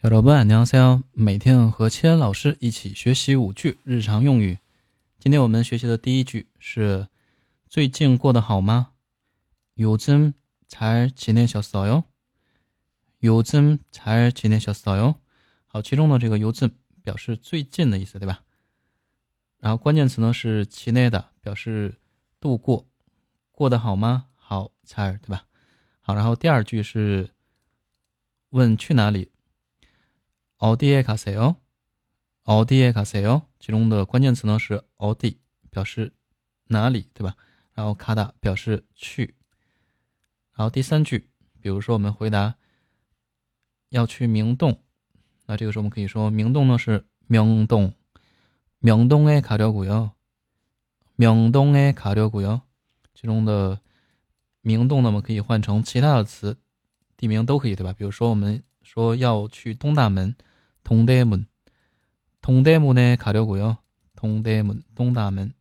여러분 안녕하세요，每天和千老师一起学习5句日常用语。今天我们学习的第一句是最近过得好吗？ 요즘 잘 지내셨어요？ 요즘 잘 지내셨어요？ 好，其中的这个 요즘表示最近的意思，对吧？然后关键词呢是지내다，表示度过，过得好吗？好，잘，对吧？好，然后第二句是问去哪里？ 어디에 가세요? 어디에 가세요? 其中的关键词呢是 어디， 表示哪里，对吧？然后가다表示去。然后第三句，比如说我们回答要去明洞，那这个时候我们可以说明洞呢是명동， 명동에 가려고요， 명동에 가려고요。 其中的明洞呢我们可以换成其他的词，地名都可以，对吧？比如说我们说要去东大门，동대문， 동대문에 가려고요. 동대문， 东大门。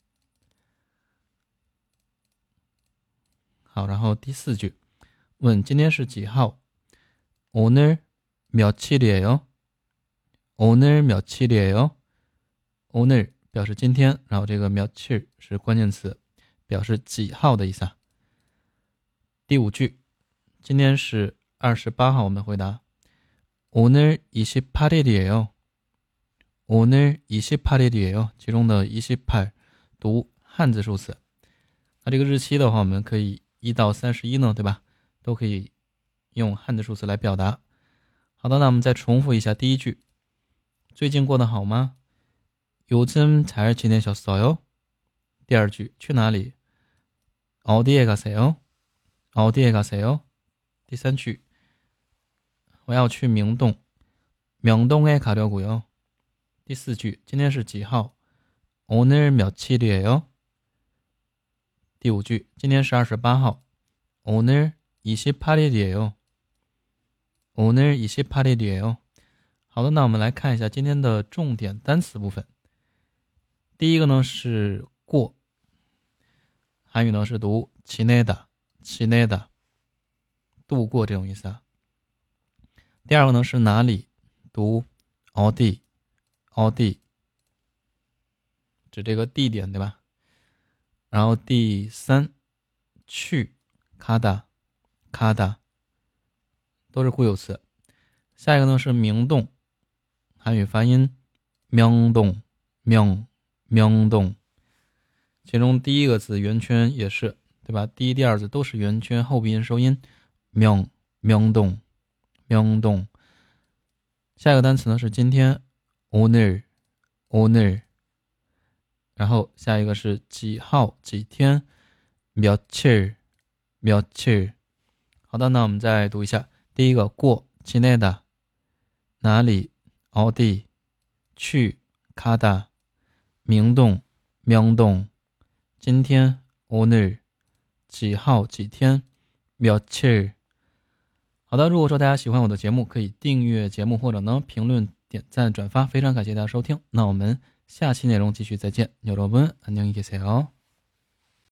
好，然后第四句，问今天是几号？ 오늘 며칠이에요? 오늘 며칠이에요? 오늘表示今天，然后这个며칠是关键词，表示几号的意思啊。第五句，今天是28号，我们回答오늘 28일이에요. 오늘 28일이에요. 其中的28读汉字数词。那这个日期的话，我们可以1到31呢，对吧？都可以用汉字数词来表达。好的，那我们再重复一下第一句。最近过得好吗？ 요즘 잘 지내셨어요? 第二句，去哪里？ 어디에 가세요? 어디에 가세요? 第三句，我要去明洞， 명동에 가려고요。 第四句，今天是几号？ 오늘 며칠이에요？ 第五句，今天是28号， 오늘 28일이에요。 오늘 28일이에요。 好的，那我们来看一下今天的重点单词部分。第一个呢是过，韩语呢是读지내다， 지내다， 度过这种意思啊。第二个呢是哪里，读어디， 어디， 指这个地点，对吧？然后第三，去가다， 가다， 都是固有词。下一个呢是明洞，韩语发音명동， 명동，其中第一个字圆圈也是，对吧？第一、第二字都是圆圈后鼻音收音명동， 명동。下一个单词呢是今天오늘， 오늘。然后下一个是几号几天며칠， 며칠。好的，那我们再读一下。第一个过지내다， 哪里어디， 去가다， 明洞명동， 今天오늘， 几号几天며칠。好的，如果说大家喜欢我的节目，可以订阅节目或者呢评论点赞转发，非常感谢大家收听。那我们下期内容继续再见。여러분 안녕히 계세요。